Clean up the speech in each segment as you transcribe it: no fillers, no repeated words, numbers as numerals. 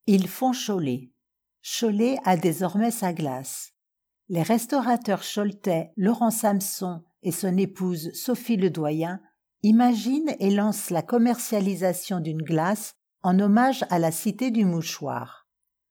Ils font Cholet. Cholet a désormais sa glace. Les restaurateurs choletais Laurent Samson et son épouse Sophie Ledoyen imaginent et lancent la commercialisation d'une glace en hommage à la cité du mouchoir.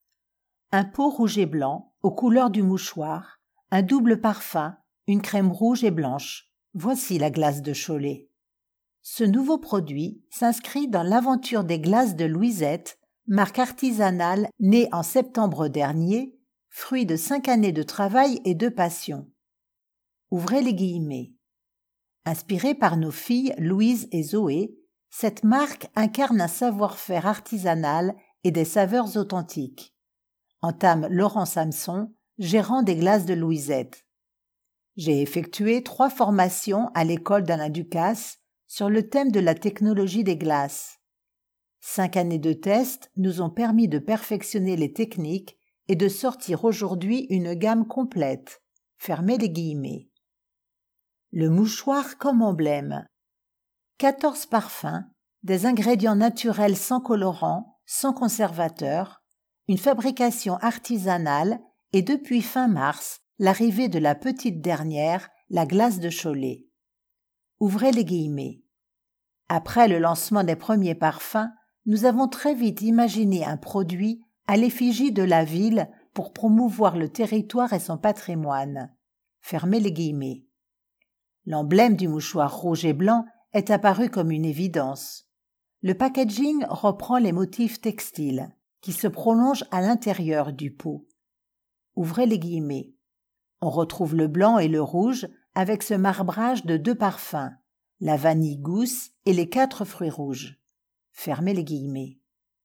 Un pot rouge et blanc, aux couleurs du mouchoir, un double parfum, une crème rouge et blanche. Voici la glace de Cholet. Ce nouveau produit s'inscrit dans l'aventure des glaces de Louisette, marque artisanale née en septembre dernier, fruit de 5 années de travail et de passion. Ouvrez les guillemets. Inspirée par nos filles Louise et Zoé, cette marque incarne un savoir-faire artisanal et des saveurs authentiques. Entame Laurent Samson, gérant des glaces de Louisette. J'ai effectué 3 formations à l'école d'Alain Ducasse sur le thème de la technologie des glaces. 5 années de tests nous ont permis de perfectionner les techniques et de sortir aujourd'hui une gamme complète. Fermez les guillemets. Le mouchoir comme emblème. 14 parfums, des ingrédients naturels sans colorant, sans conservateur, une fabrication artisanale et depuis fin mars, l'arrivée de la petite dernière, la glace de Cholet. Ouvrez les guillemets. Après le lancement des premiers parfums, nous avons très vite imaginé un produit à l'effigie de la ville pour promouvoir le territoire et son patrimoine. Fermez les guillemets. L'emblème du mouchoir rouge et blanc est apparu comme une évidence. Le packaging reprend les motifs textiles qui se prolongent à l'intérieur du pot. Ouvrez les guillemets. On retrouve le blanc et le rouge avec ce marbrage de 2 parfums, la vanille gousse et les 4 fruits rouges. Fermez les guillemets.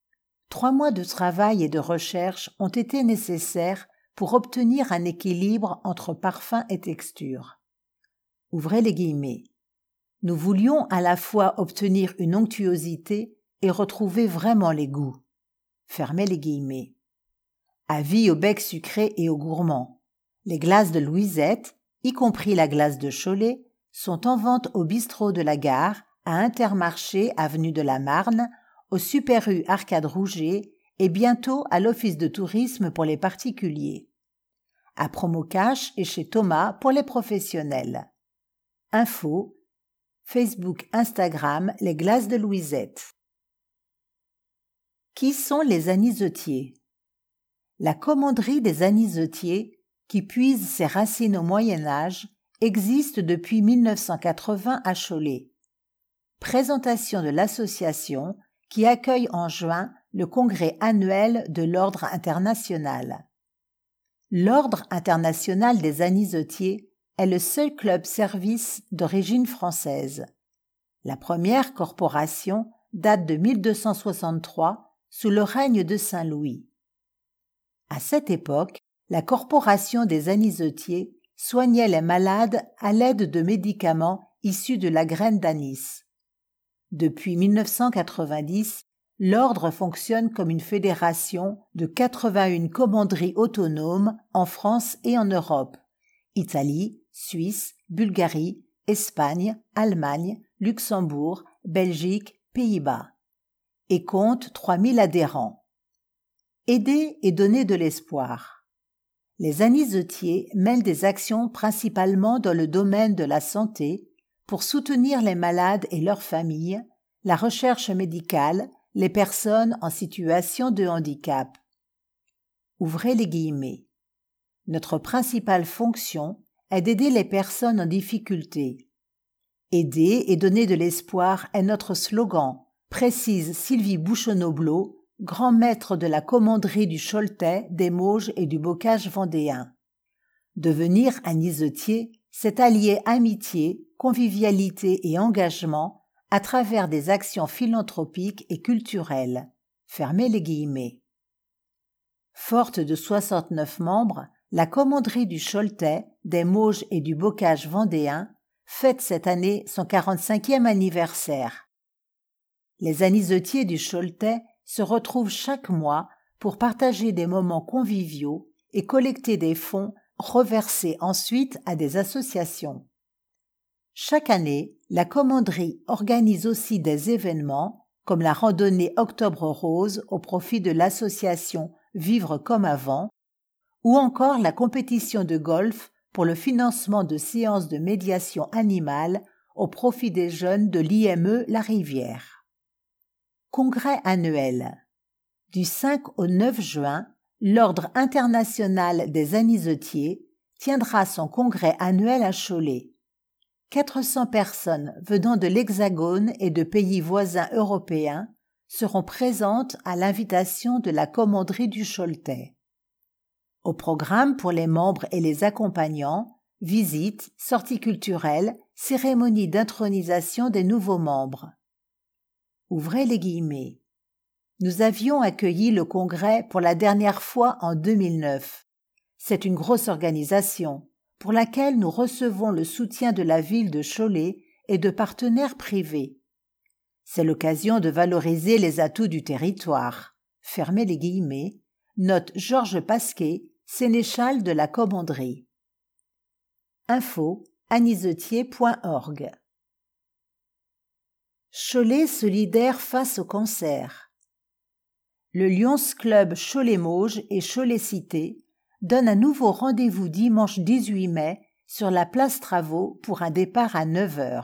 3 mois de travail et de recherche ont été nécessaires pour obtenir un équilibre entre parfum et texture. Ouvrez les guillemets. Nous voulions à la fois obtenir une onctuosité et retrouver vraiment les goûts. Fermez les guillemets. Avis au bec sucré et aux gourmands. Les glaces de Louisette, y compris la glace de Cholet, sont en vente au bistrot de la gare, à Intermarché avenue de la Marne, au Super U Arcade Rouget et bientôt à l'Office de tourisme pour les particuliers. À Promocash et chez Thomas pour les professionnels. Info, Facebook, Instagram, les glaces de Louisette. Qui sont les anisetiers? La commanderie des anisetiers, qui puise ses racines au Moyen-Âge, existe depuis 1980 à Cholet. Présentation de l'association qui accueille en juin le congrès annuel de l'Ordre international. L'Ordre international des anisetiers est le seul club-service d'origine française. La première corporation date de 1263 sous le règne de Saint-Louis. À cette époque, la corporation des anisetiers soignait les malades à l'aide de médicaments issus de la graine d'anis. Depuis 1990, l'ordre fonctionne comme une fédération de 81 commanderies autonomes en France et en Europe, Italie, Suisse, Bulgarie, Espagne, Allemagne, Luxembourg, Belgique, Pays-Bas, et compte 3000 adhérents. Aider et donner de l'espoir. Les anisetiers mènent des actions principalement dans le domaine de la santé pour soutenir les malades et leurs familles, la recherche médicale, les personnes en situation de handicap. Ouvrez les guillemets. Notre principale fonction est d'aider les personnes en difficulté. Aider et donner de l'espoir est notre slogan, précise Sylvie Bouchonneau-Blot, grand maître de la commanderie du Choletais, des Mauges et du Bocage vendéen. Devenir anisetier, c'est allier amitié, convivialité et engagement à travers des actions philanthropiques et culturelles. Fermez les guillemets. Forte de 69 membres, la commanderie du Choletais, des Mauges et du Bocage vendéen fête cette année son 45e anniversaire. Les anisetiers du Choletais se retrouvent chaque mois pour partager des moments conviviaux et collecter des fonds reversés ensuite à des associations. Chaque année, la commanderie organise aussi des événements comme la randonnée Octobre Rose au profit de l'association Vivre comme avant, ou encore la compétition de golf pour le financement de séances de médiation animale au profit des jeunes de l'IME La Rivière. Congrès annuel. Du 5 au 9 juin, l'Ordre international des anisetiers tiendra son congrès annuel à Cholet. 400 personnes venant de l'Hexagone et de pays voisins européens seront présentes à l'invitation de la commanderie du Choletais. Au programme pour les membres et les accompagnants, visites, sorties culturelles, cérémonie d'intronisation des nouveaux membres. Ouvrez les guillemets. Nous avions accueilli le congrès pour la dernière fois en 2009. C'est une grosse organisation pour laquelle nous recevons le soutien de la ville de Cholet et de partenaires privés. C'est l'occasion de valoriser les atouts du territoire. Fermez les guillemets. Note Georges Pasquet, sénéchal de la commanderie. Info anisetier.org. Cholet solidaire face au cancer. Le Lions Club Cholet-Mauges et Cholet-Cité donne un nouveau rendez-vous dimanche 18 mai sur la place Travaux pour un départ à 9h.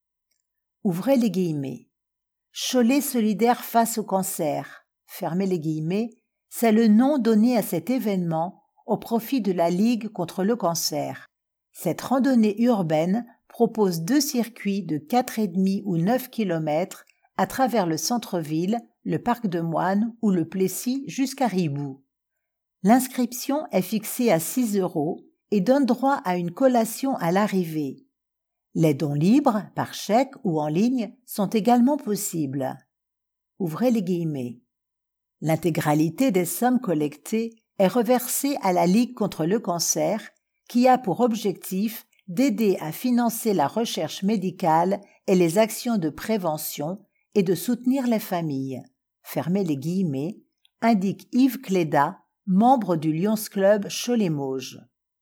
Ouvrez les guillemets. Cholet solidaire face au cancer. Fermez les guillemets. C'est le nom donné à cet événement au profit de la Ligue contre le cancer. Cette randonnée urbaine propose 2 circuits de 4,5 ou 9 km à travers le centre-ville, le parc de Moine ou le Plessis jusqu'à Ribou. L'inscription est fixée à 6 € et donne droit à une collation à l'arrivée. Les dons libres, par chèque ou en ligne, sont également possibles. Ouvrez les guillemets. L'intégralité des sommes collectées est reversée à la Ligue contre le cancer, qui a pour objectif d'aider à financer la recherche médicale et les actions de prévention et de soutenir les familles. Fermez les guillemets, indique Yves Cléda, membre du Lions Club Cholet-Mauges.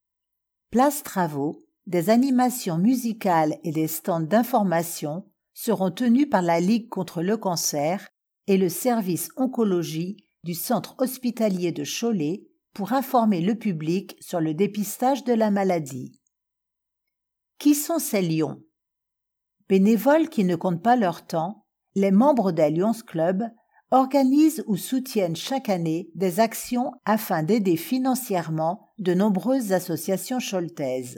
Place Travaux, des animations musicales et des stands d'information seront tenus par la Ligue contre le cancer et le service oncologie du centre hospitalier de Cholet pour informer le public sur le dépistage de la maladie. Qui sont ces lions? Bénévoles qui ne comptent pas leur temps, les membres des Lions Club organisent ou soutiennent chaque année des actions afin d'aider financièrement de nombreuses associations choletaises.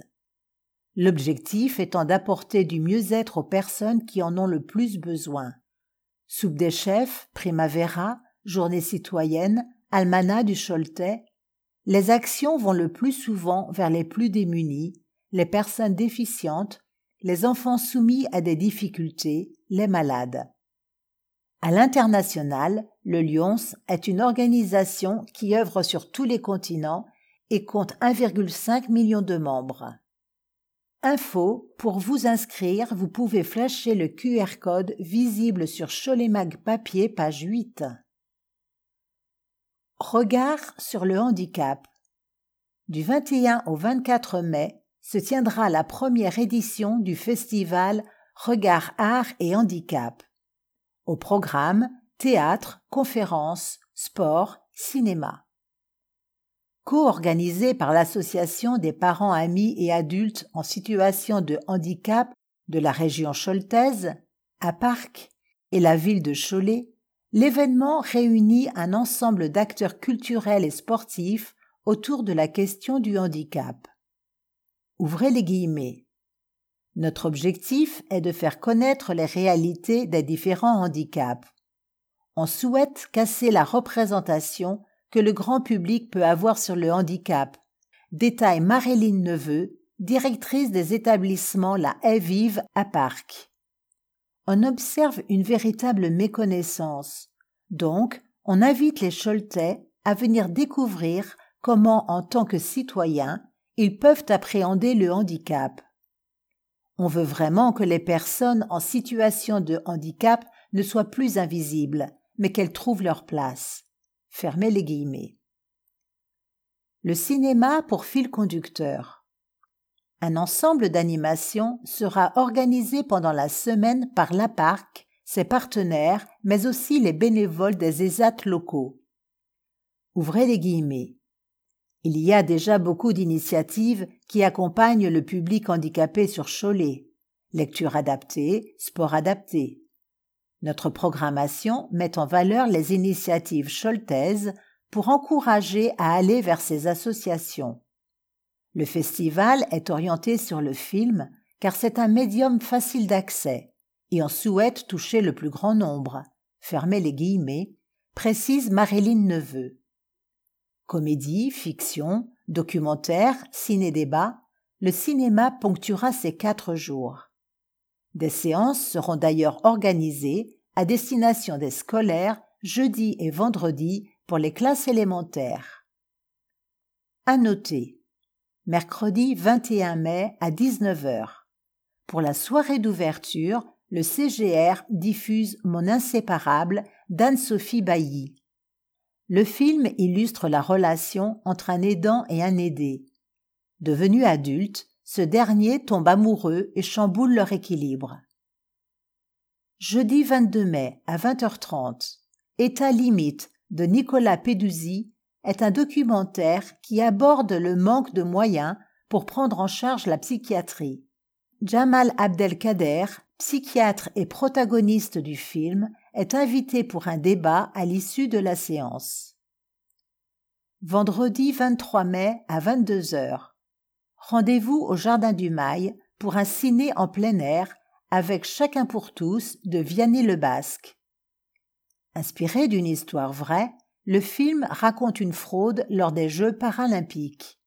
L'objectif étant d'apporter du mieux-être aux personnes qui en ont le plus besoin. Soupe des chefs, Primavera, Journée citoyenne, Almanach du Choletais. Les actions vont le plus souvent vers les plus démunis, les personnes déficientes, les enfants soumis à des difficultés, les malades. À l'international, le Lions est une organisation qui œuvre sur tous les continents et compte 1,5 million de membres. Info, pour vous inscrire, vous pouvez flasher le QR code visible sur Cholet Mag Papier, page 8. Regard sur le handicap. Du 21 au 24 mai se tiendra la première édition du festival Regard Art et Handicap. Au programme, théâtre, conférences, sport, cinéma. Co-organisé par l'Association des parents amis et adultes en situation de handicap de la région choletaise, APARC, et la ville de Cholet, l'événement réunit un ensemble d'acteurs culturels et sportifs autour de la question du handicap. Ouvrez les guillemets. Notre objectif est de faire connaître les réalités des différents handicaps. On souhaite casser la représentation que le grand public peut avoir sur le handicap, détaille Maréline Neveu, directrice des établissements La Haie Vive à Parc. On observe une véritable méconnaissance. Donc, on invite les Choletais à venir découvrir comment, en tant que citoyens, ils peuvent appréhender le handicap. On veut vraiment que les personnes en situation de handicap ne soient plus invisibles, mais qu'elles trouvent leur place. Fermez les guillemets. Le cinéma pour fil conducteur. Un ensemble d'animations sera organisé pendant la semaine par l'APARC, ses partenaires, mais aussi les bénévoles des ESAT locaux. Ouvrez les guillemets. Il y a déjà beaucoup d'initiatives qui accompagnent le public handicapé sur Cholet. Lecture adaptée, sport adapté. Notre programmation met en valeur les initiatives choletaises pour encourager à aller vers ces associations. Le festival est orienté sur le film car c'est un médium facile d'accès et on souhaite toucher le plus grand nombre. Fermez les guillemets, précise Marilyn Neveu. Comédie, fiction, documentaire, ciné-débat, le cinéma ponctuera ces 4 jours. Des séances seront d'ailleurs organisées à destination des scolaires jeudi et vendredi pour les classes élémentaires. À noter, mercredi 21 mai à 19h. Pour la soirée d'ouverture, le CGR diffuse Mon inséparable d'Anne-Sophie Bailly. Le film illustre la relation entre un aidant et un aidé. Devenu adulte, ce dernier tombe amoureux et chamboule leur équilibre. Jeudi 22 mai à 20h30, État limite de Nicolas Peduzzi est un documentaire qui aborde le manque de moyens pour prendre en charge la psychiatrie. Jamal Abdelkader, psychiatre et protagoniste du film, est invité pour un débat à l'issue de la séance. Vendredi 23 mai à 22h. Rendez-vous au Jardin du Mail pour un ciné en plein air avec Chacun pour tous de Vianney Le Basque. Inspiré d'une histoire vraie, le film raconte une fraude lors des Jeux paralympiques.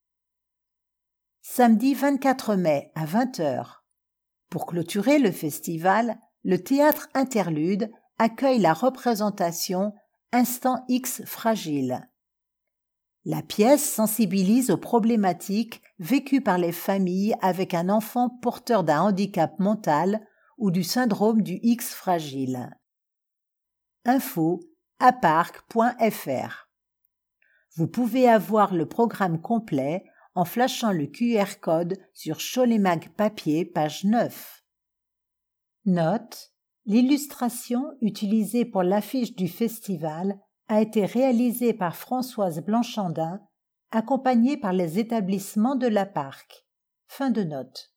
Samedi 24 mai à 20h. Pour clôturer le festival, le Théâtre Interlude accueille la représentation Instant X fragile. La pièce sensibilise aux problématiques vécues par les familles avec un enfant porteur d'un handicap mental ou du syndrome du X fragile. Info aparc.fr. Vous pouvez avoir le programme complet en flashant le QR code sur Cholet Mag Papier, page 9. Note: l'illustration utilisée pour l'affiche du festival a été réalisée par Françoise Blanchandin, accompagnée par les établissements de l'APARC. Fin de note.